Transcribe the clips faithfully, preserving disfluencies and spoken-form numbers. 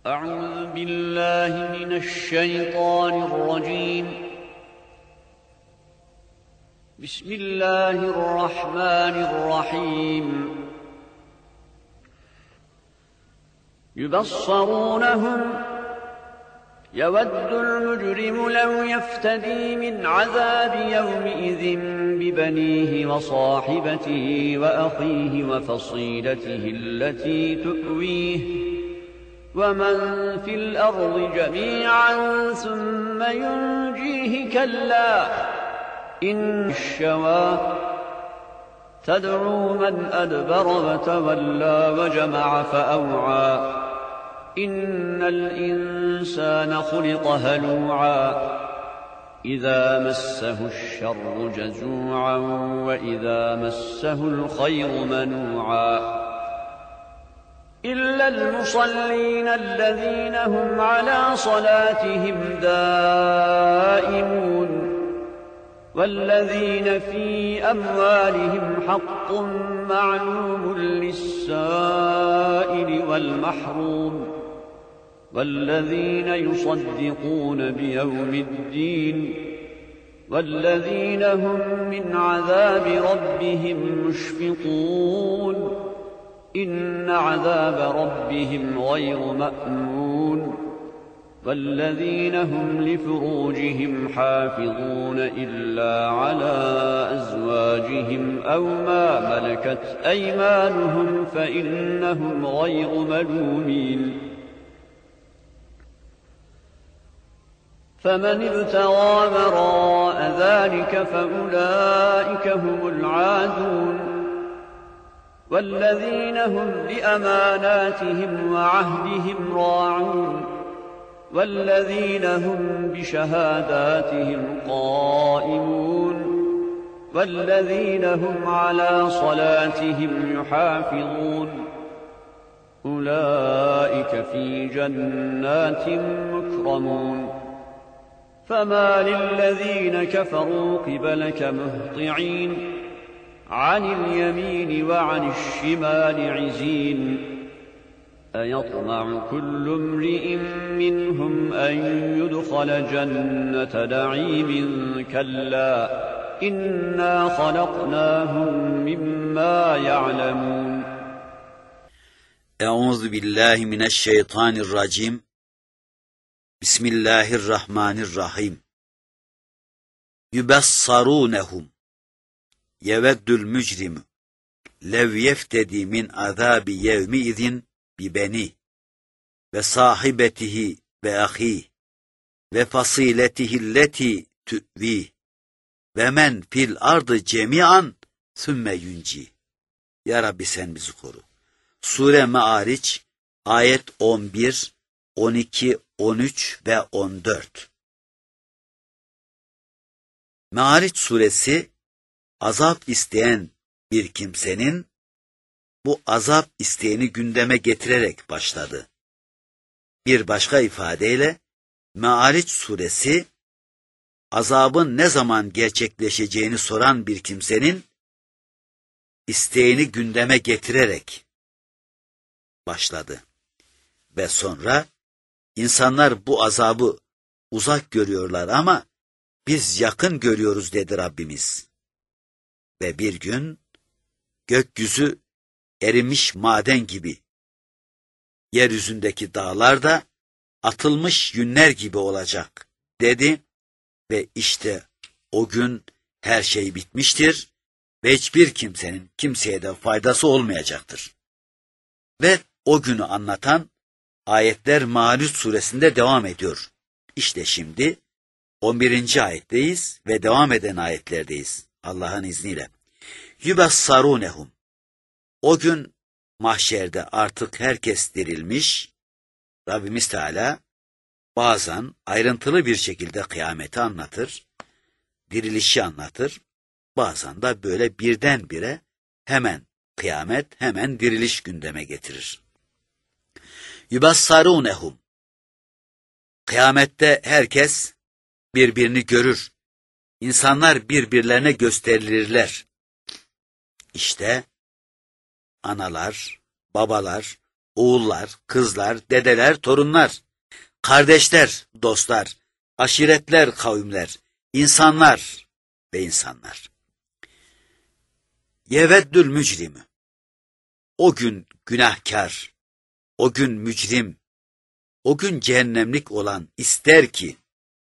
أعوذ بالله من الشيطان الرجيم. بسم الله الرحمن الرحيم. يبصرونهم يود المجرم لو يفتدي من عذاب يومئذ ببنيه وصاحبته وأخيه وفصيلته التي تؤويه ومن في الأرض جميعا ثم ينجيه كلا إن الشوى تدعو من أدبر وتولى وجمع فأوعى إن الإنسان خلق هلوعا إذا مسه الشر جزوعا وإذا مسه الخير منوعا إلا المصلين الذين هم على صلاتهم دائمون والذين في أموالهم حق معلوم للسائل والمحروم والذين يصدقون بيوم الدين والذين هم من عذاب ربهم مشفقون إن عذاب ربهم غير مأمون والذين هم لفروجهم حافظون إلا على أزواجهم أو ما ملكت أيمانهم فإنهم غير ملومين فمن ابتغى وراء ذلك فأولئك هم العادون والذين هم لأماناتهم وعهدهم راعون والذين هم بشهاداتهم قائمون والذين هم على صلاتهم يحافظون أولئك في جنات مكرمون فما للذين كفروا قبلك مهطعين عن اليمين وعن الشمال عزين أيطمع كل امرئ منهم أن يدخل جنة نعيم كلا إنا خلقناهم مما يعلمون. Euzu billahi mineşşeytanirracim. Bismillahirrahmanirrahim. Yubassarunhum yeveddül mücrim lev yeftedi min azabi yevmi izin bi beni ve sahibetihi ve ahi ve fasiletihi tü'vi ve men fil ardı cemian sümme yunci. Ya Rabbi sen bizi koru. Sure Me'ariç ayet on bir, on iki, on üç ve on dört. Me'ariç suresi azap isteyen bir kimsenin bu azap isteğini gündeme getirerek başladı. Bir başka ifadeyle Me'ariç suresi azabın ne zaman gerçekleşeceğini soran bir kimsenin isteğini gündeme getirerek başladı. Ve sonra insanlar bu azabı uzak görüyorlar ama biz yakın görüyoruz dedi Rabbimiz. Ve bir gün gökyüzü erimiş maden gibi, yeryüzündeki dağlar da atılmış yünler gibi olacak dedi ve işte o gün her şey bitmiştir ve hiçbir kimsenin kimseye de faydası olmayacaktır. Ve o günü anlatan ayetler Me'ariç suresinde devam ediyor. İşte şimdi on birinci ayetteyiz ve devam eden ayetlerdeyiz Allah'ın izniyle. Yubassarunhum. O gün mahşerde artık herkes dirilmiş, Rabbimiz Teala bazen ayrıntılı bir şekilde kıyameti anlatır, dirilişi anlatır, bazen de böyle birdenbire hemen kıyamet, hemen diriliş gündeme getirir. Yubassarunhum. Kıyamette herkes birbirini görür. İnsanlar birbirlerine gösterilirler. İşte analar, babalar, oğullar, kızlar, dedeler, torunlar, kardeşler, dostlar, aşiretler, kavimler, insanlar ve insanlar. Yeveddül mücrimü. O gün günahkar, o gün mücrim, o gün cehennemlik olan ister ki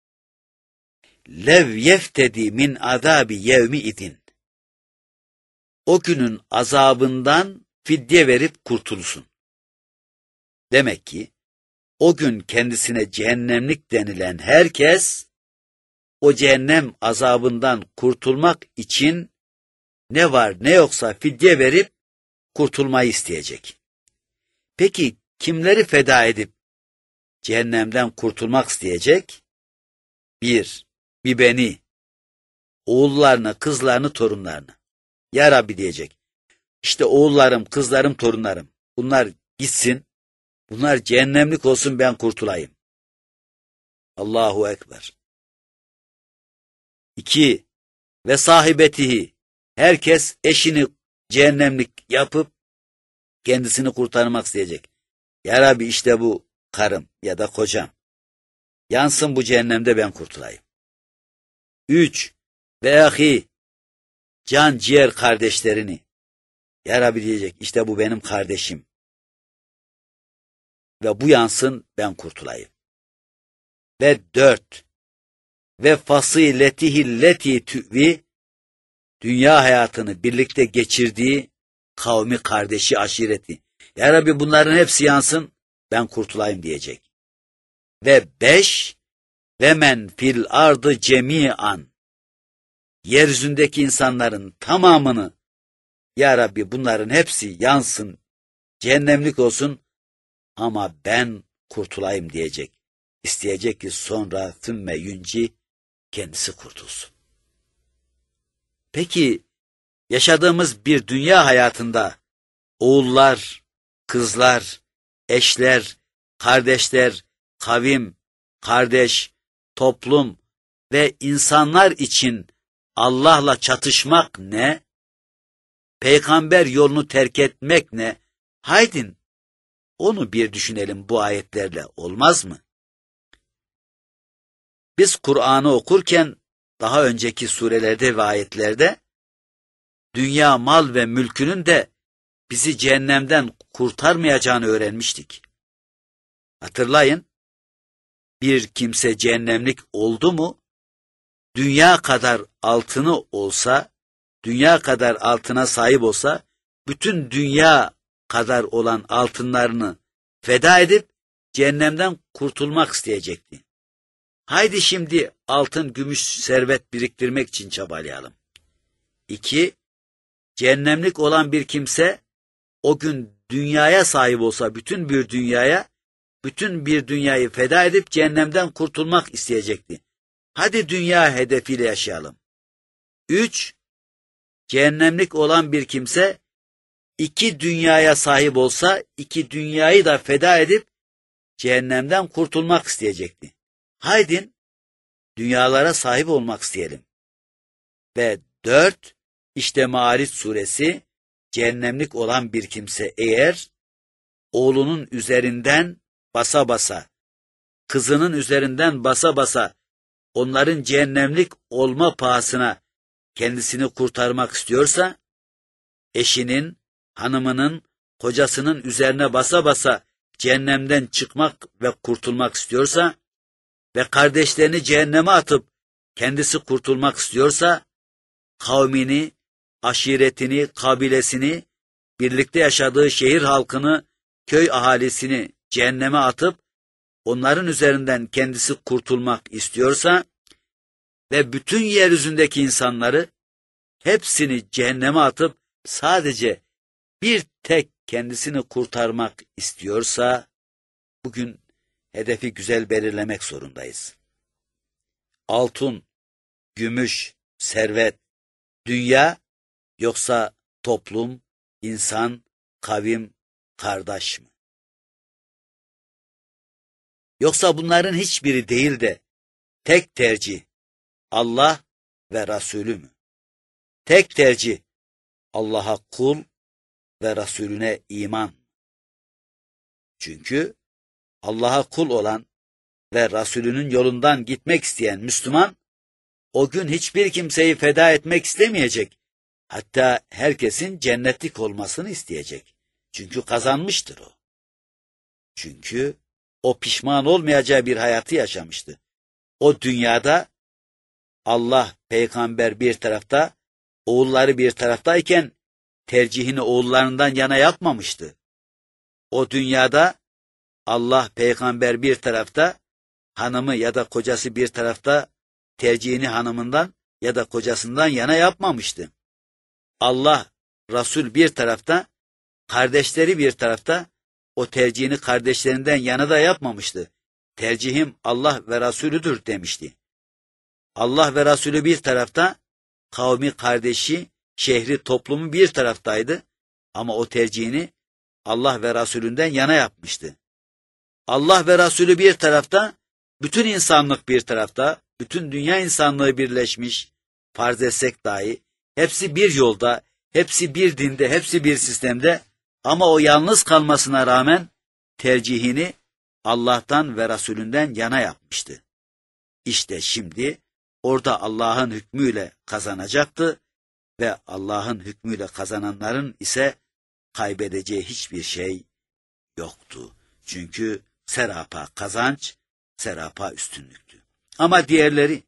lev yeftedi min azabi yevmi idin. O günün azabından fidye verip kurtulsun. Demek ki o gün kendisine cehennemlik denilen herkes o cehennem azabından kurtulmak için ne var ne yoksa fidye verip kurtulmayı isteyecek. Peki kimleri feda edip cehennemden kurtulmak isteyecek? Bir, bir beni, oğullarını, kızlarını, torunlarını. Ya Rabbi diyecek. İşte oğullarım, kızlarım, torunlarım. Bunlar gitsin. Bunlar cehennemlik olsun, ben kurtulayım. Allahu Ekber. İki, ve sahibetihi. Herkes eşini cehennemlik yapıp kendisini kurtarmak isteyecek. Ya Rabbi işte bu karım ya da kocam. Yansın bu cehennemde, ben kurtulayım. Üç, ve ahi. Can ciğer kardeşlerini. Ya Rabbi diyecek, işte bu benim kardeşim. Ve bu yansın, ben kurtulayım. Ve dört, ve fasiletihi tüvi, dünya hayatını birlikte geçirdiği kavmi, kardeşi, aşireti. Ya Rabbi bunların hepsi yansın, ben kurtulayım diyecek. Ve beş, ve men fil ardı cemi'an, yeryüzündeki insanların tamamını, Ya Rabbi bunların hepsi yansın, cehennemlik olsun ama ben kurtulayım diyecek. İsteyecek ki sonra thümme yunci, kendisi kurtulsun. Peki yaşadığımız bir dünya hayatında oğullar, kızlar, eşler, kardeşler, kavim, kardeş, toplum ve insanlar için Allah'la çatışmak ne? Peygamber yolunu terk etmek ne? Haydin onu bir düşünelim bu ayetlerle, olmaz mı? Biz Kur'an'ı okurken daha önceki surelerde ve ayetlerde dünya mal ve mülkünün de bizi cehennemden kurtarmayacağını öğrenmiştik. Hatırlayın, bir kimse cehennemlik oldu mu, dünya kadar altını olsa, dünya kadar altına sahip olsa, bütün dünya kadar olan altınlarını feda edip cehennemden kurtulmak isteyecekti. Haydi şimdi altın, gümüş, servet biriktirmek için çabalayalım. İki, cehennemlik olan bir kimse o gün dünyaya sahip olsa, bütün bir dünyaya, bütün bir dünyayı feda edip cehennemden kurtulmak isteyecekti. Hadi dünya hedefiyle yaşayalım. Üç, cehennemlik olan bir kimse iki dünyaya sahip olsa, iki dünyayı da feda edip cehennemden kurtulmak isteyecekti. Haydin dünyalara sahip olmak isteyelim. Ve dört, işte Maariç suresi, cehennemlik olan bir kimse eğer oğlunun üzerinden basa basa, kızının üzerinden basa basa onların cehennemlik olma pahasına kendisini kurtarmak istiyorsa, eşinin, hanımının, kocasının üzerine basa basa cehennemden çıkmak ve kurtulmak istiyorsa ve kardeşlerini cehenneme atıp kendisi kurtulmak istiyorsa, kavmini, aşiretini, kabilesini, birlikte yaşadığı şehir halkını, köy ahalisini cehenneme atıp onların üzerinden kendisi kurtulmak istiyorsa ve bütün yeryüzündeki insanları hepsini cehenneme atıp sadece bir tek kendisini kurtarmak istiyorsa, bugün hedefi güzel belirlemek zorundayız. Altın, gümüş, servet, dünya yoksa toplum, insan, kavim, kardeş mi? Yoksa bunların hiçbiri değil de tek tercih Allah ve Resulü mü? Tek tercih Allah'a kul ve Resulüne iman. Çünkü Allah'a kul olan ve Resulünün yolundan gitmek isteyen Müslüman, o gün hiçbir kimseyi feda etmek istemeyecek. Hatta herkesin cennetlik olmasını isteyecek. Çünkü kazanmıştır o. Çünkü o pişman olmayacağı bir hayatı yaşamıştı. O dünyada Allah, peygamber bir tarafta, oğulları bir taraftayken tercihini oğullarından yana yapmamıştı. O dünyada Allah, peygamber bir tarafta, hanımı ya da kocası bir tarafta tercihini hanımından ya da kocasından yana yapmamıştı. Allah, Resul bir tarafta, kardeşleri bir tarafta, o tercihini kardeşlerinden yana da yapmamıştı. Tercihim Allah ve Resulüdür demişti. Allah ve Resulü bir tarafta, kavmi, kardeşi, şehri, toplumu bir taraftaydı. Ama o tercihini Allah ve Resulünden yana yapmıştı. Allah ve Resulü bir tarafta, bütün insanlık bir tarafta, bütün dünya insanlığı birleşmiş, farz etsek dahi, hepsi bir yolda, hepsi bir dinde, hepsi bir sistemde, ama o yalnız kalmasına rağmen tercihini Allah'tan ve Resulünden yana yapmıştı. İşte şimdi orada Allah'ın hükmüyle kazanacaktı ve Allah'ın hükmüyle kazananların ise kaybedeceği hiçbir şey yoktu. Çünkü serapa kazanç, serapa üstünlüktü. Ama diğerleri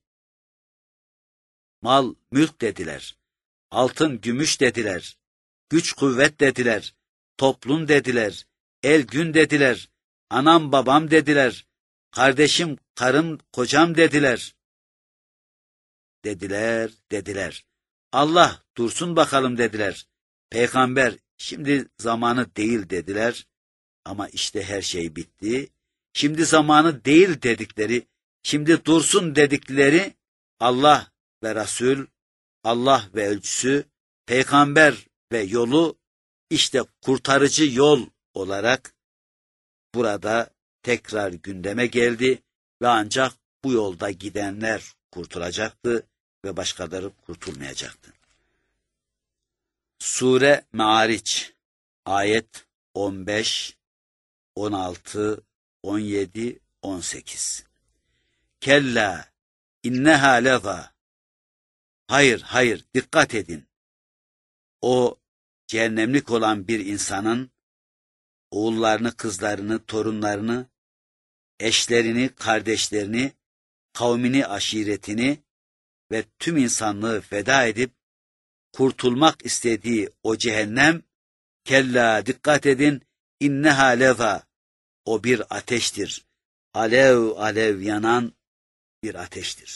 mal, mülk dediler, altın, gümüş dediler, güç, kuvvet dediler, toplum dediler, el, gün dediler, anam, babam dediler, kardeşim, karım, kocam dediler. Dediler, dediler. Allah dursun bakalım dediler. Peygamber şimdi zamanı değil dediler. Ama işte her şey bitti. Şimdi zamanı değil dedikleri, şimdi dursun dedikleri Allah ve Resul, Allah ve elçisi, peygamber ve yolu, işte kurtarıcı yol olarak burada tekrar gündeme geldi ve ancak bu yolda gidenler kurtulacaktı ve başkaları kurtulmayacaktı. Sure Me'ariç, ayet on beş, on altı, on yedi, on sekiz. Kella inneha leza. Hayır, hayır, dikkat edin. O cehennemlik olan bir insanın oğullarını, kızlarını, torunlarını, eşlerini, kardeşlerini, kavmini, aşiretini ve tüm insanlığı feda edip kurtulmak istediği o cehennem, kella dikkat edin, inneha leza. O bir ateştir. Alev alev yanan bir ateştir.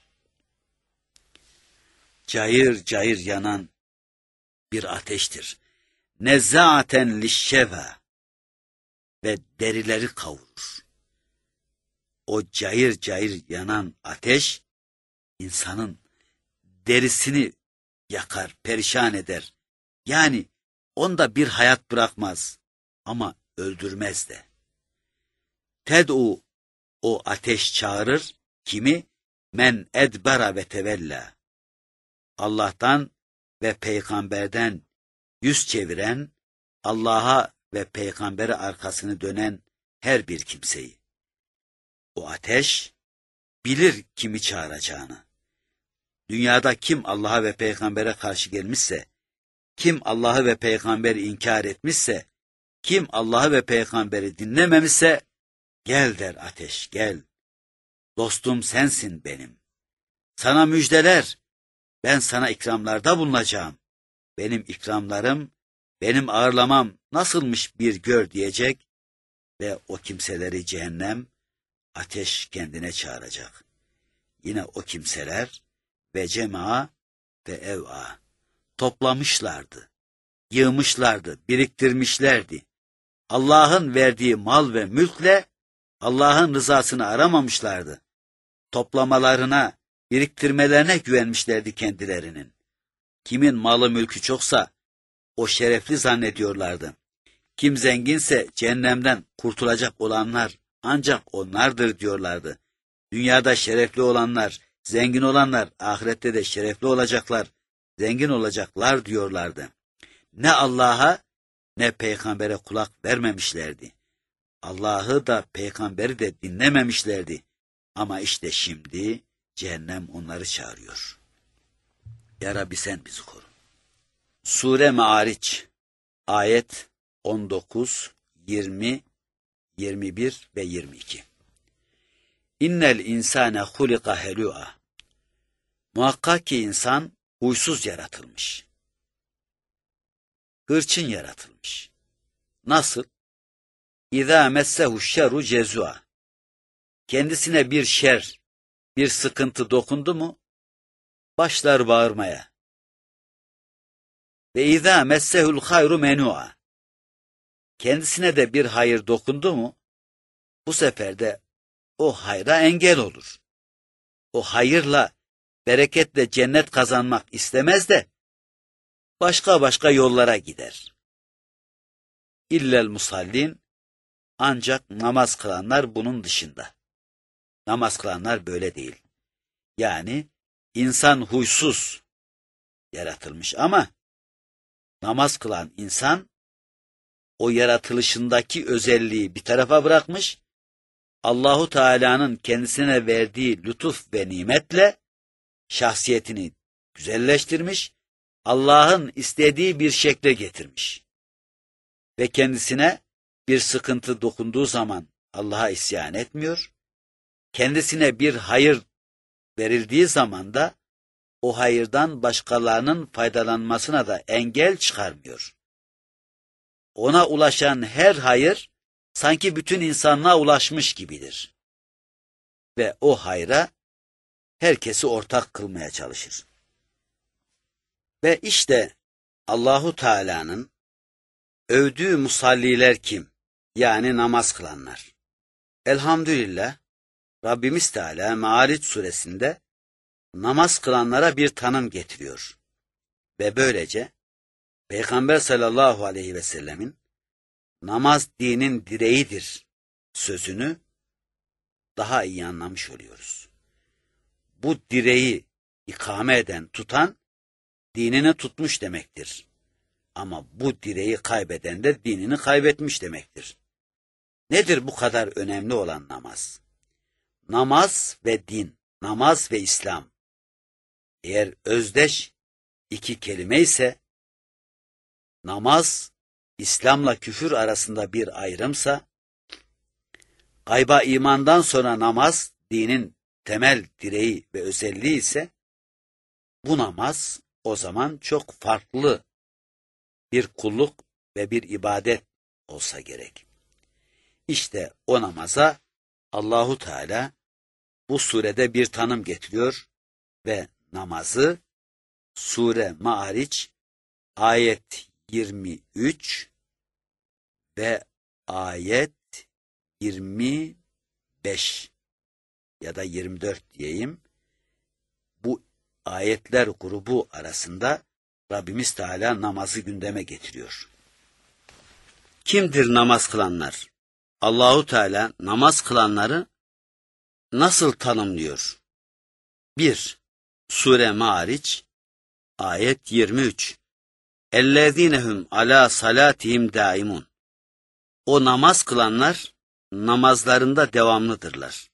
Cayır cayır yanan bir ateştir. Nezzaaten lişşeve ve derileri kavurur. O cayır cayır yanan ateş insanın derisini yakar, perişan eder. Yani onda bir hayat bırakmaz ama öldürmez de. Ted'u, o ateş çağırır kimi? Men edbera ve tevella. Allah'tan ve peygamberden yüz çeviren, Allah'a ve peygambere arkasını dönen her bir kimseyi. O ateş bilir kimi çağıracağını. Dünyada kim Allah'a ve peygambere karşı gelmişse, kim Allah'ı ve peygamberi inkar etmişse, kim Allah'ı ve peygamberi dinlememişse, gel der ateş, gel. Dostum sensin benim. Sana müjdeler, ben sana ikramlarda bulunacağım. Benim ikramlarım, benim ağırlamam nasılmış bir gör diyecek ve o kimseleri cehennem, ateş kendine çağıracak. Yine o kimseler ve cema ve ev'a toplamışlardı, yığmışlardı, biriktirmişlerdi. Allah'ın verdiği mal ve mülkle Allah'ın rızasını aramamışlardı. Toplamalarına, biriktirmelerine güvenmişlerdi kendilerinin. Kimin malı mülkü çoksa o şerefli zannediyorlardı. Kim zenginse cehennemden kurtulacak olanlar ancak onlardır diyorlardı. Dünyada şerefli olanlar, zengin olanlar ahirette de şerefli olacaklar, zengin olacaklar diyorlardı. Ne Allah'a ne peygambere kulak vermemişlerdi. Allah'ı da peygamberi de dinlememişlerdi. Ama işte şimdi cehennem onları çağırıyor. Ya Rabbi sen bizi koru. Sure Ma'ariç ayet on dokuz, yirmi, yirmi bir ve yirmi iki. İnnel insane hulika helua. Muhakkak ki insan huysuz yaratılmış. Hırçın yaratılmış. Nasıl? İzâ messehu şerru cezua. Kendisine bir şer, bir sıkıntı dokundu mu, başlar bağırmaya. Ve izâ messehul hayru menua. Kendisine de bir hayır dokundu mu, bu sefer de o hayra engel olur. O hayırla, bereketle cennet kazanmak istemez de, başka başka yollara gider. İllel musallin, ancak namaz kılanlar bunun dışında. Namaz kılanlar böyle değil. Yani insan huysuz yaratılmış ama namaz kılan insan o yaratılışındaki özelliği bir tarafa bırakmış, Allahu Teala'nın kendisine verdiği lütuf ve nimetle şahsiyetini güzelleştirmiş, Allah'ın istediği bir şekle getirmiş. Ve kendisine bir sıkıntı dokunduğu zaman Allah'a isyan etmiyor, kendisine bir hayır verildiği zaman da o hayırdan başkalarının faydalanmasına da engel çıkarmıyor. Ona ulaşan her hayır sanki bütün insanlığa ulaşmış gibidir. Ve o hayra herkesi ortak kılmaya çalışır. Ve işte Allahu Teala'nın övdüğü musalliler kim? Yani namaz kılanlar. Elhamdülillah Rabbimiz Teala Ma'ariç suresinde namaz kılanlara bir tanım getiriyor. Ve böylece Peygamber sallallahu aleyhi ve sellemin namaz dinin direğidir sözünü daha iyi anlamış oluyoruz. Bu direği ikame eden, tutan dinini tutmuş demektir. Ama bu direği kaybeden de dinini kaybetmiş demektir. Nedir bu kadar önemli olan namaz? Namaz ve din, namaz ve İslam. Eğer özdeş iki kelime ise, namaz, İslam'la küfür arasında bir ayrımsa, gayba imandan sonra namaz, dinin temel direği ve özelliği ise, bu namaz o zaman çok farklı bir kulluk ve bir ibadet olsa gerek. İşte o namaza Allahu Teala bu surede bir tanım getiriyor ve namazı Sure Ma'ariç ayet yirmi üç ve ayet yirmi beş ya da yirmi dört diyeyim. Bu ayetler grubu arasında Rabbimiz Teala namazı gündeme getiriyor. Kimdir namaz kılanlar? Allahu Teala namaz kılanları nasıl tanımlıyor? bir. Sure Ma'ariç ayet yirmi üç. Ellezinehum ala salatihim daimun. O namaz kılanlar namazlarında devamlıdırlar.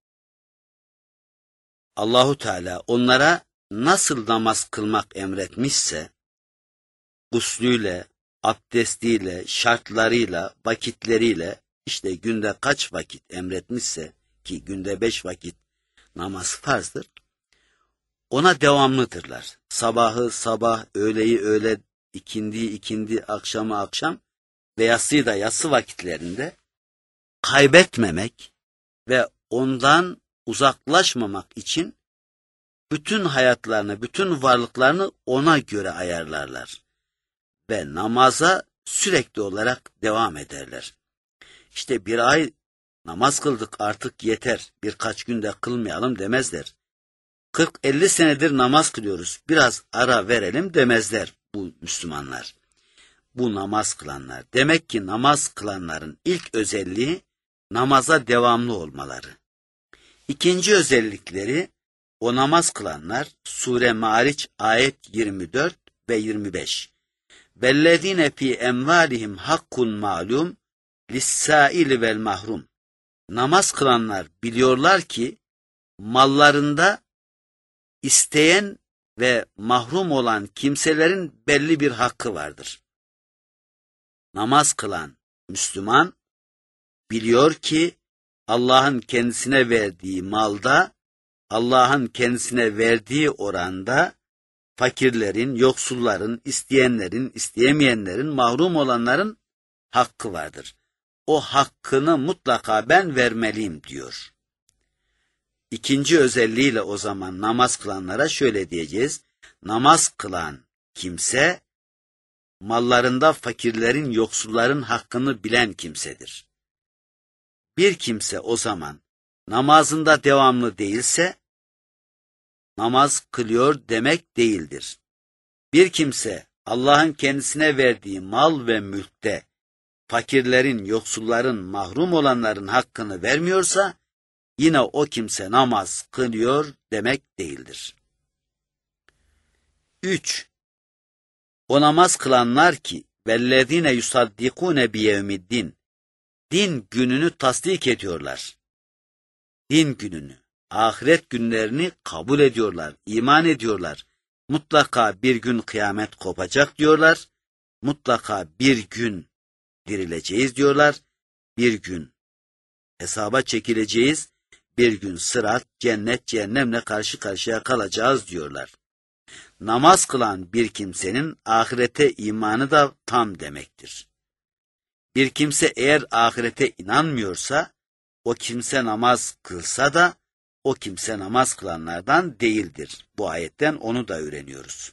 Allahu Teala onlara nasıl namaz kılmak emretmişse, guslüyle, abdestiyle, şartlarıyla, vakitleriyle, işte günde kaç vakit emretmişse, ki günde beş vakit namaz farzdır, ona devamlıdırlar. Sabahı sabah, öğleyi öğle, ikindiyi ikindi, akşamı akşam ve yatsıyı da yatsı vakitlerinde kaybetmemek ve ondan uzaklaşmamak için bütün hayatlarını, bütün varlıklarını ona göre ayarlarlar. Ve namaza sürekli olarak devam ederler. İşte bir ay namaz kıldık artık yeter, birkaç günde kılmayalım demezler. kırk elli senedir namaz kılıyoruz, biraz ara verelim demezler bu Müslümanlar. Bu namaz kılanlar. Demek ki namaz kılanların ilk özelliği namaza devamlı olmaları. İkinci özellikleri, o namaz kılanlar Sure Ma'ariç ayet yirmi dört ve yirmi beş. Vellezine fi emvalihim hakkun ma'lum lis-sâili vel mahrum. Namaz kılanlar biliyorlar ki mallarında isteyen ve mahrum olan kimselerin belli bir hakkı vardır. Namaz kılan Müslüman biliyor ki Allah'ın kendisine verdiği malda, Allah'ın kendisine verdiği oranda fakirlerin, yoksulların, isteyenlerin, isteyemeyenlerin, mahrum olanların hakkı vardır. O hakkını mutlaka ben vermeliyim diyor. İkinci özelliğiyle o zaman namaz kılanlara şöyle diyeceğiz. Namaz kılan kimse mallarında fakirlerin, yoksulların hakkını bilen kimsedir. Bir kimse o zaman namazında devamlı değilse namaz kılıyor demek değildir. Bir kimse Allah'ın kendisine verdiği mal ve mülkte fakirlerin, yoksulların, mahrum olanların hakkını vermiyorsa yine o kimse namaz kılıyor demek değildir. üç. O namaz kılanlar ki vellezine yusaddikune biyevmiddin, din gününü tasdik ediyorlar. Din gününü, ahiret günlerini kabul ediyorlar, iman ediyorlar. Mutlaka bir gün kıyamet kopacak diyorlar. Mutlaka bir gün dirileceğiz diyorlar. Bir gün hesaba çekileceğiz. Bir gün sırat, cennet, cehennemle karşı karşıya kalacağız diyorlar. Namaz kılan bir kimsenin ahirete imanı da tam demektir. Bir kimse eğer ahirete inanmıyorsa, o kimse namaz kılsa da, o kimse namaz kılanlardan değildir. Bu ayetten onu da öğreniyoruz.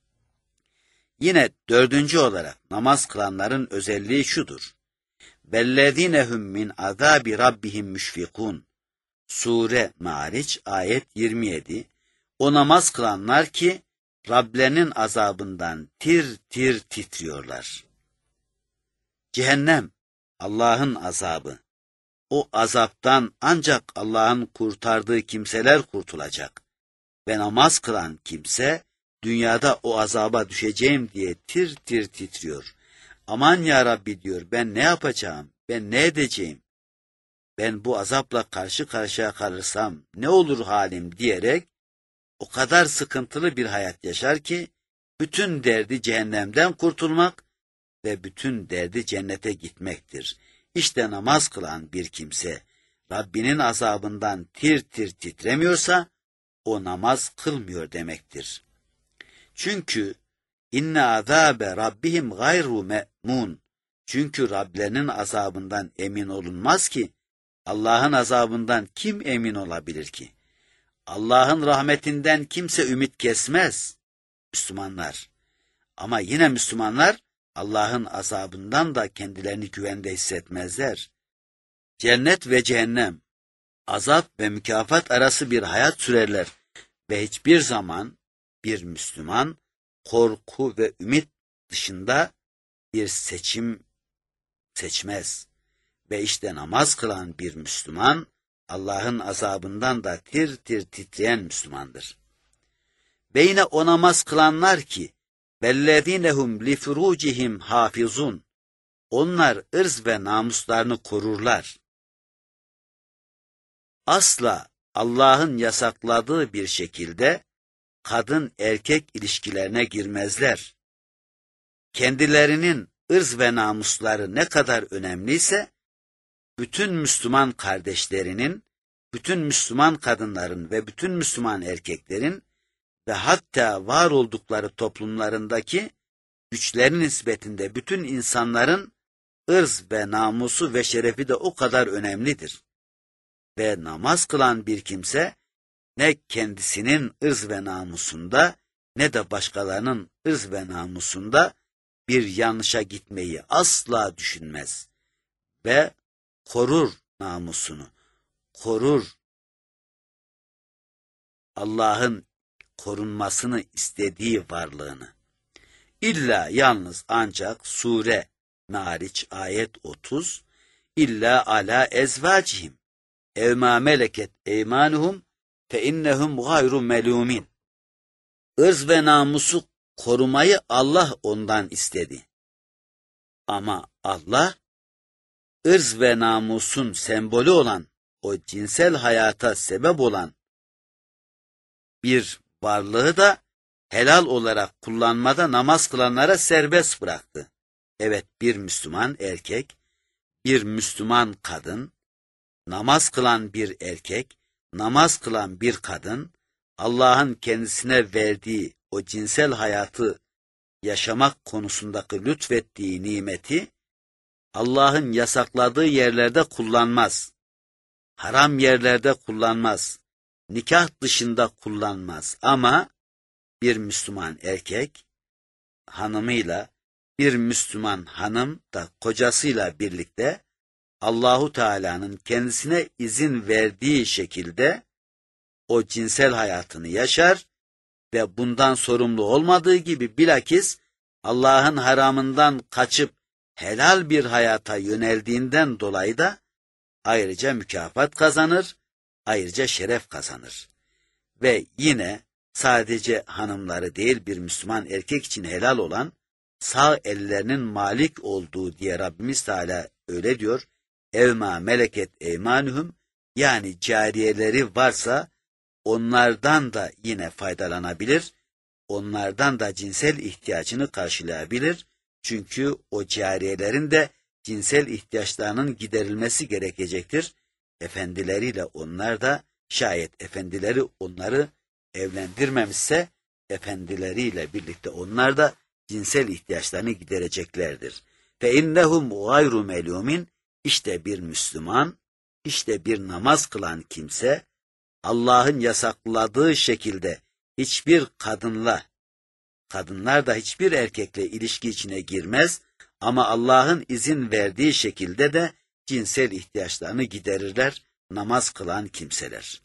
Yine dördüncü olarak namaz kılanların özelliği şudur. Vellezînehum min azâbi rabbihim müşfikûn. Sure Ma'ariç ayet yirmi yedi. O namaz kılanlar ki Rablerinin azabından tir tir titriyorlar. Cehennem, Allah'ın azabı. O azaptan ancak Allah'ın kurtardığı kimseler kurtulacak. Ve namaz kılan kimse, dünyada o azaba düşeceğim diye tir tir titriyor. Aman ya Rabbi diyor, ben ne yapacağım, ben ne edeceğim? Ben bu azapla karşı karşıya kalırsam ne olur halim diyerek, o kadar sıkıntılı bir hayat yaşar ki, bütün derdi cehennemden kurtulmak ve bütün derdi cennete gitmektir. İşte namaz kılan bir kimse, Rabbinin azabından tir tir titremiyorsa, o namaz kılmıyor demektir. Çünkü, inne azâbe rabbihim gayru me'mun. Çünkü Rablerinin azabından emin olunmaz ki, Allah'ın azabından kim emin olabilir ki? Allah'ın rahmetinden kimse ümit kesmez, Müslümanlar. Ama yine Müslümanlar, Allah'ın azabından da kendilerini güvende hissetmezler. Cennet ve cehennem, azap ve mükafat arası bir hayat sürerler ve hiçbir zaman bir Müslüman, korku ve ümit dışında bir seçim seçmez. Ve işte namaz kılan bir Müslüman, Allah'ın azabından da tir tir titreyen Müslümandır. Ve yine o namaz kılanlar ki, وَالَّذ۪ينَهُمْ لِفُرُوجِهِمْ hafizun. Onlar ırz ve namuslarını korurlar. Asla Allah'ın yasakladığı bir şekilde kadın erkek ilişkilerine girmezler. Kendilerinin ırz ve namusları ne kadar önemliyse, bütün Müslüman kardeşlerinin, bütün Müslüman kadınların ve bütün Müslüman erkeklerin ve hatta var oldukları toplumlarındaki güçlerin nispetinde bütün insanların ırz ve namusu ve şerefi de o kadar önemlidir. Ve namaz kılan bir kimse ne kendisinin ırz ve namusunda ne de başkalarının ırz ve namusunda bir yanlışa gitmeyi asla düşünmez ve korur namusunu, korur Allah'ın korunmasını istediği varlığını. İlla yalnız ancak Sure Ma'ariç ayet otuz, İlla ala ezvacihim ev ma meleket eymanuhum fe innehum gayru melumin. Irz ve namusu korumayı Allah ondan istedi. Ama Allah ırz ve namusun sembolü olan, o cinsel hayata sebep olan bir varlığı da helal olarak kullanmada namaz kılanlara serbest bıraktı. Evet, bir Müslüman erkek, bir Müslüman kadın, namaz kılan bir erkek, namaz kılan bir kadın, Allah'ın kendisine verdiği o cinsel hayatı yaşamak konusundaki lütfettiği nimeti, Allah'ın yasakladığı yerlerde kullanmaz, haram yerlerde kullanmaz, nikah dışında kullanmaz. Ama bir Müslüman erkek hanımıyla, bir Müslüman hanım da kocasıyla birlikte Allahu Teala'nın kendisine izin verdiği şekilde o cinsel hayatını yaşar ve bundan sorumlu olmadığı gibi bilakis Allah'ın haramından kaçıp helal bir hayata yöneldiğinden dolayı da ayrıca mükafat kazanır, ayrıca şeref kazanır. Ve yine sadece hanımları değil, bir Müslüman erkek için helal olan sağ ellerinin malik olduğu diye Rabbimiz Teala öyle diyor. Evma meleket eymanuhum, yani cariyeleri varsa onlardan da yine faydalanabilir, onlardan da cinsel ihtiyacını karşılayabilir. Çünkü o cariyelerin de cinsel ihtiyaçlarının giderilmesi gerekecektir. Efendileriyle onlar da, şayet efendileri onları evlendirmemişse, efendileriyle birlikte onlar da cinsel ihtiyaçlarını gidereceklerdir. Fe innehum gayru melumin, işte bir Müslüman, işte bir namaz kılan kimse, Allah'ın yasakladığı şekilde hiçbir kadınla, kadınlar da hiçbir erkekle ilişki içine girmez ama Allah'ın izin verdiği şekilde de cinsel ihtiyaçlarını giderirler namaz kılan kimseler.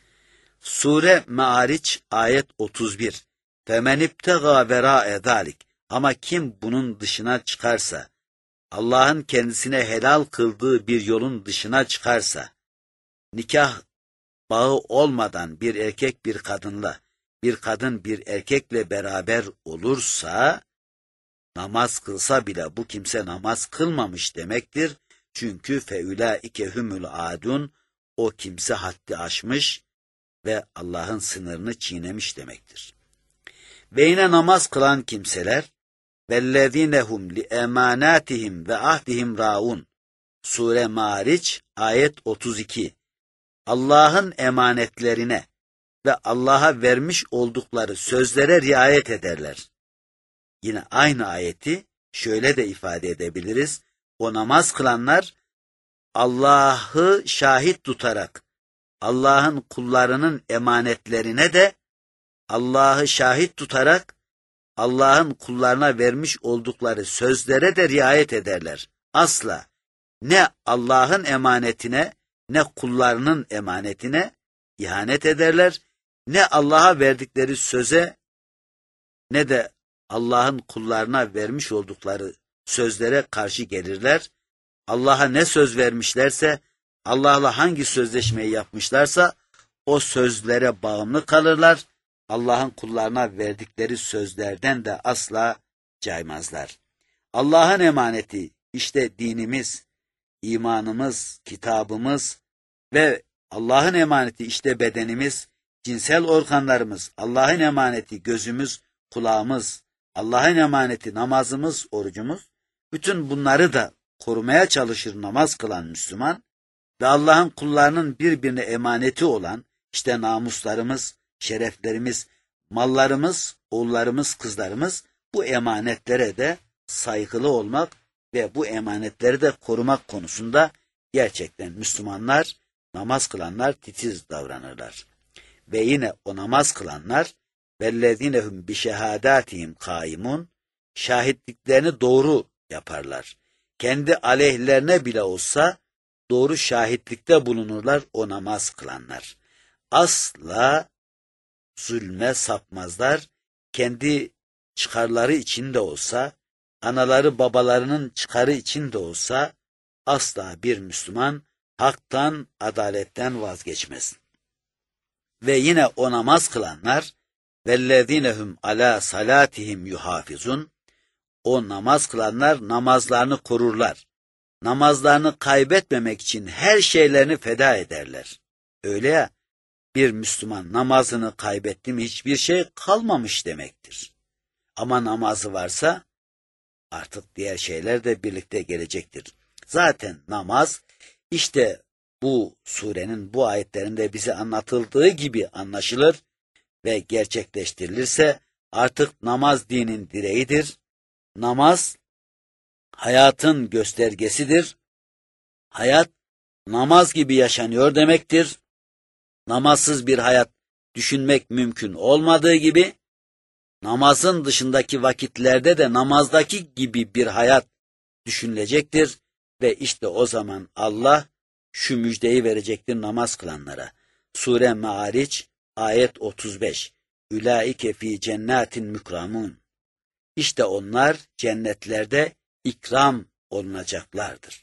Sure Me'ariç ayet otuz bir. Femen ibtega vera'e zalik. Ama kim bunun dışına çıkarsa, Allah'ın kendisine helal kıldığı bir yolun dışına çıkarsa, nikah bağı olmadan bir erkek bir kadınla, bir kadın bir erkekle beraber olursa, namaz kılsa bile bu kimse namaz kılmamış demektir. Çünkü feulaike humul adun, o kimse haddi aşmış ve Allah'ın sınırını çiğnemiş demektir. Ve yine namaz kılan kimseler, vellezînehum li emanatihim ve ahdihim raun. Sure Ma'ariç ayet otuz iki. Allah'ın emanetlerine ve Allah'a vermiş oldukları sözlere riayet ederler. Yine aynı ayeti şöyle de ifade edebiliriz. O namaz kılanlar Allah'ı şahit tutarak Allah'ın kullarının emanetlerine de Allah'ı şahit tutarak Allah'ın kullarına vermiş oldukları sözlere de riayet ederler. Asla ne Allah'ın emanetine ne kullarının emanetine ihanet ederler, ne Allah'a verdikleri söze ne de Allah'ın kullarına vermiş oldukları sözlere karşı gelirler. Allah'a ne söz vermişlerse, Allah'la hangi sözleşmeyi yapmışlarsa o sözlere bağımlı kalırlar. Allah'ın kullarına verdikleri sözlerden de asla caymazlar. Allah'ın emaneti işte dinimiz, imanımız, kitabımız ve Allah'ın emaneti işte bedenimiz, cinsel organlarımız, Allah'ın emaneti gözümüz, kulağımız, Allah'ın emaneti namazımız, orucumuz. Bütün bunları da korumaya çalışır namaz kılan Müslüman ve Allah'ın kullarının birbirine emaneti olan işte namuslarımız, şereflerimiz, mallarımız, oğullarımız, kızlarımız, bu emanetlere de saygılı olmak ve bu emanetleri de korumak konusunda gerçekten Müslümanlar, namaz kılanlar titiz davranırlar. Ve yine o namaz kılanlar vellezînehum bişehâdâtihim kâimun, şahitliklerini doğru yaparlar. Kendi aleyhlerine bile olsa doğru şahitlikte bulunurlar o namaz kılanlar. Asla zulme sapmazlar. Kendi çıkarları için de olsa, anaları babalarının çıkarı için de olsa asla bir Müslüman haktan, adaletten vazgeçmez. Ve yine o namaz kılanlar vellezînehum alâ salâtihim yuhafizun, o namaz kılanlar namazlarını korurlar. namazlarını kaybetmemek için her şeylerini feda ederler. Öyle ya, bir Müslüman namazını kaybetti mi hiçbir şey kalmamış demektir. Ama namazı varsa artık diğer şeyler de birlikte gelecektir. Zaten namaz işte bu surenin bu ayetlerinde bize anlatıldığı gibi anlaşılır ve gerçekleştirilirse artık namaz dinin direğidir. Namaz hayatın göstergesidir. Hayat namaz gibi yaşanıyor demektir. Namazsız bir hayat düşünmek mümkün olmadığı gibi, namazın dışındaki vakitlerde de namazdaki gibi bir hayat düşünülecektir ve işte o zaman Allah şu müjdeyi verecektir namaz kılanlara. Sure Me'ariç ayet otuz beş. Ülaike fî cennetin mükramun. İşte onlar cennetlerde ikram olunacaklardır.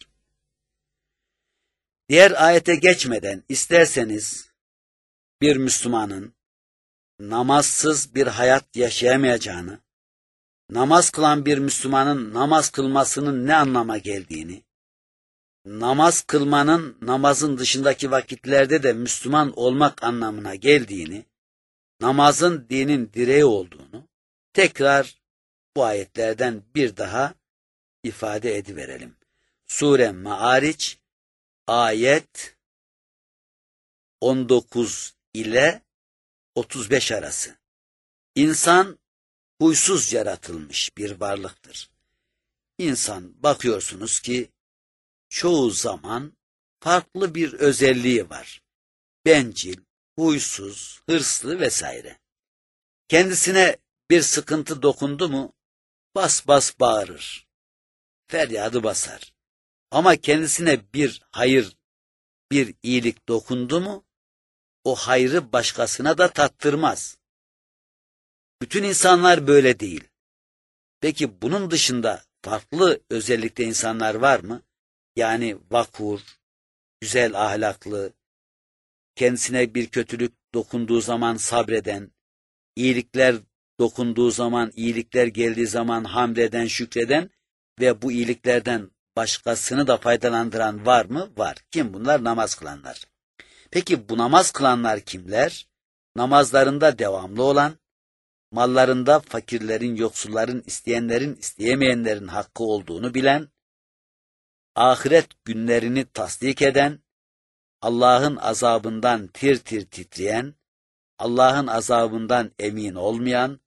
Diğer ayete geçmeden isterseniz bir Müslümanın namazsız bir hayat yaşayamayacağını, namaz kılan bir Müslümanın namaz kılmasının ne anlama geldiğini, namaz kılmanın namazın dışındaki vakitlerde de Müslüman olmak anlamına geldiğini, namazın dinin direği olduğunu tekrar bu ayetlerden bir daha ifade ediverelim. Sure Me'ariç ayet on dokuz ile otuz beş arası. İnsan huysuz yaratılmış bir varlıktır. İnsan bakıyorsunuz ki çoğu zaman farklı bir özelliği var. Bencil, huysuz, hırslı vesaire. Kendisine bir sıkıntı dokundu mu bas bas bağırır. Feryadı basar. Ama kendisine bir hayır, bir iyilik dokundu mu o hayrı başkasına da tattırmaz. Bütün insanlar böyle değil. Peki bunun dışında farklı özellikte insanlar var mı? Yani vakur, güzel ahlaklı, kendisine bir kötülük dokunduğu zaman sabreden, iyilikler dokunduğu zaman, iyilikler geldiği zaman hamd eden, şükreden ve bu iyiliklerden başkasını da faydalandıran var mı? Var. Kim bunlar? Namaz kılanlar. Peki bu namaz kılanlar kimler? Namazlarında devamlı olan, mallarında fakirlerin, yoksulların, isteyenlerin, isteyemeyenlerin hakkı olduğunu bilen, ahiret günlerini tasdik eden, Allah'ın azabından tir tir titreyen, Allah'ın azabından emin olmayan,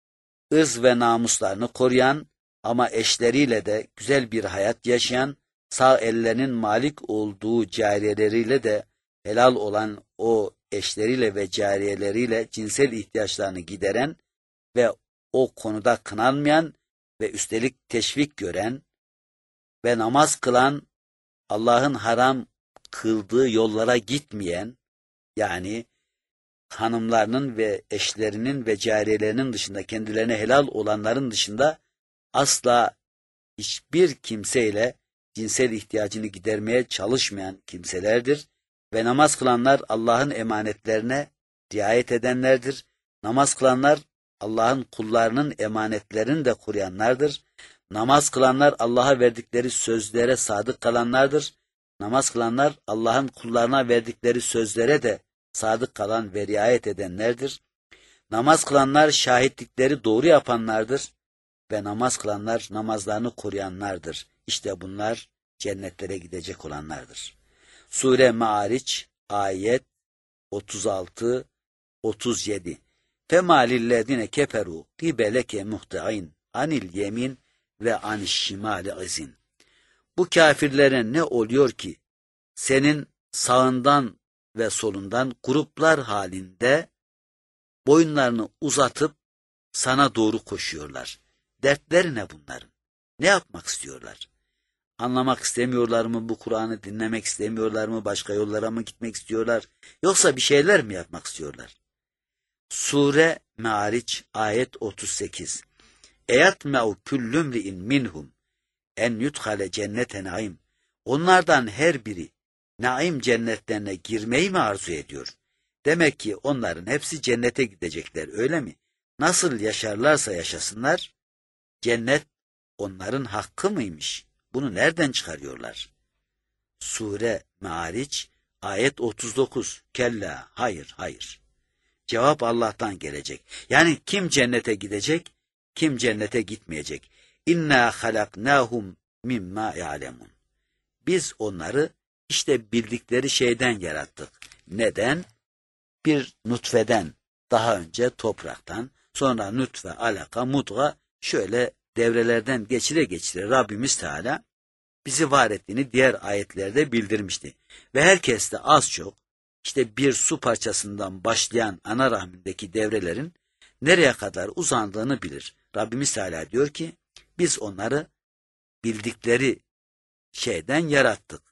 ırz ve namuslarını koruyan ama eşleriyle de güzel bir hayat yaşayan, sağ ellerinin malik olduğu cariyeleriyle de helal olan o eşleriyle ve cariyeleriyle cinsel ihtiyaçlarını gideren ve o konuda kınanmayan ve üstelik teşvik gören ve namaz kılan, Allah'ın haram kıldığı yollara gitmeyen, yani hanımlarının ve eşlerinin ve cariyelerinin dışında kendilerine helal olanların dışında asla hiçbir kimseyle cinsel ihtiyacını gidermeye çalışmayan kimselerdir. Ve namaz kılanlar Allah'ın emanetlerine riayet edenlerdir. Namaz kılanlar Allah'ın kullarının emanetlerini de koruyanlardır. Namaz kılanlar Allah'a verdikleri sözlere sadık kalanlardır. Namaz kılanlar Allah'ın kullarına verdikleri sözlere de sadık kalan ve riayet edenlerdir. Namaz kılanlar şahitlikleri doğru yapanlardır ve namaz kılanlar namazlarını koruyanlardır. İşte bunlar cennetlere gidecek olanlardır. Sure Me'ariç ayet otuz altı otuz yedi. Fema lillezine keferu qibeleke muhtain anil yemin ve aniş şimali izin. Bu kafirlere ne oluyor ki senin sağından ve solundan gruplar halinde boyunlarını uzatıp sana doğru koşuyorlar. Dertleri ne bunların? Ne yapmak istiyorlar? Anlamak istemiyorlar mı bu Kur'an'ı, dinlemek istemiyorlar mı, başka yollara mı gitmek istiyorlar, yoksa bir şeyler mi yapmak istiyorlar? Sure Me'ariç ayet otuz sekiz. Eyatme'u küllümri'in minhum en yudhale cennete naim. Onlardan her biri naim cennetlerine girmeyi mi arzu ediyor? Demek ki onların hepsi cennete gidecekler, öyle mi? Nasıl yaşarlarsa yaşasınlar, cennet onların hakkı mıymış? Bunu nereden çıkarıyorlar? Sure Me'ariç ayet otuz dokuz. Kella, hayır, hayır. Cevap Allah'tan gelecek. Yani kim cennete gidecek, kim cennete gitmeyecek. İnna halaknahum mimma ya'lemun. Biz onları işte bildikleri şeyden yarattık. Neden? Bir nutfeden, daha önce topraktan, sonra nutfe, alaka, mudga, şöyle devrelerden geçire geçire Rabbimiz Teala bizi var ettiğini diğer ayetlerde bildirmişti. Ve herkes de az çok işte bir su parçasından başlayan ana rahmindeki devrelerin nereye kadar uzandığını bilir. Rabbimiz Teala diyor ki biz onları bildikleri şeyden yarattık.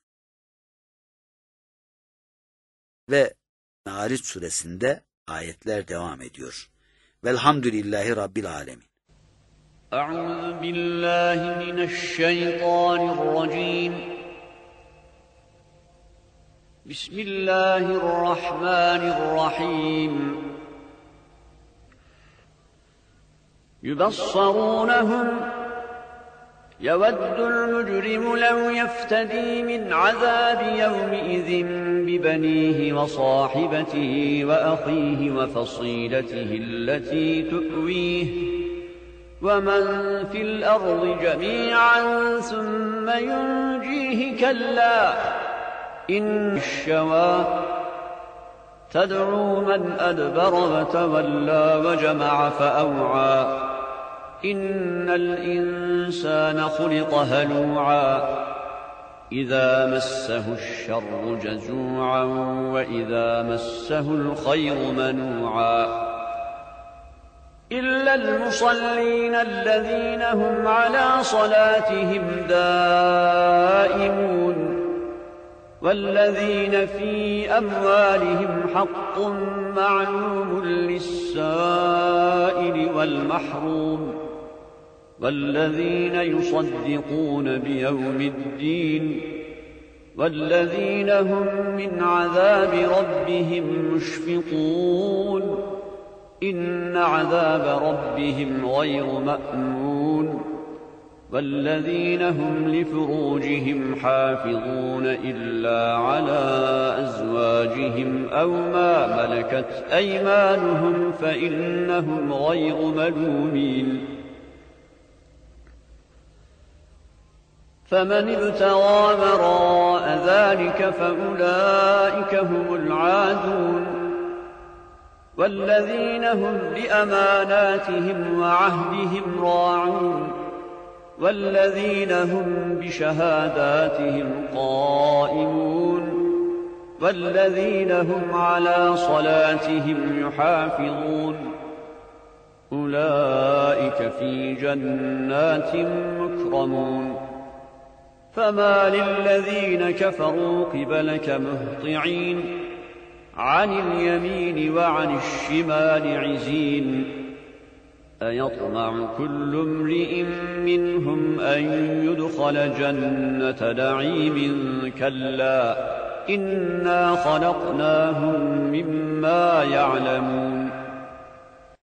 Ve Me'ariç suresinde ayetler devam ediyor. Velhamdülillahi Rabbil alemin. Euzu billahi mineşşeytanirracim. Bismillahirrahmanirrahim. Yubassarunhum يود المجرم لو يفتدي من عذاب يومئذ ببنيه وصاحبته وأخيه وفصيلته التي تؤويه ومن في الأرض جميعا ثم ينجيه كلا إن الشوى تدعو من أدبر وتولى وجمع فأوعى إن الإنسان خلق هلوعا إذا مسه الشر جزوعا وإذا مسه الخير منوعا إلا المصلين الذين هم على صلاتهم دائمون والذين في أموالهم حق معلوم للسائل والمحروم والذين يصدقون بيوم الدين والذين هم من عذاب ربهم مشفقون إن عذاب ربهم غير مأمون والذين هم لفروجهم حافظون إلا على أزواجهم أو ما ملكت أيمانهم فإنهم غير ملومين فمن ابتغى وراء ذلك فأولئك هم العادون والذين هم لأماناتهم وعهدهم راعون والذين هم بشهاداتهم قائمون والذين هم على صلاتهم يحافظون أولئك في جنات مكرمون فما للذين كفروا قبلك مهطعين عن اليمين وعن الشمال عزين أيطمع كل امرئ منهم أن يدخل جنة نعيم كلا إنا خلقناهم مما يعلمون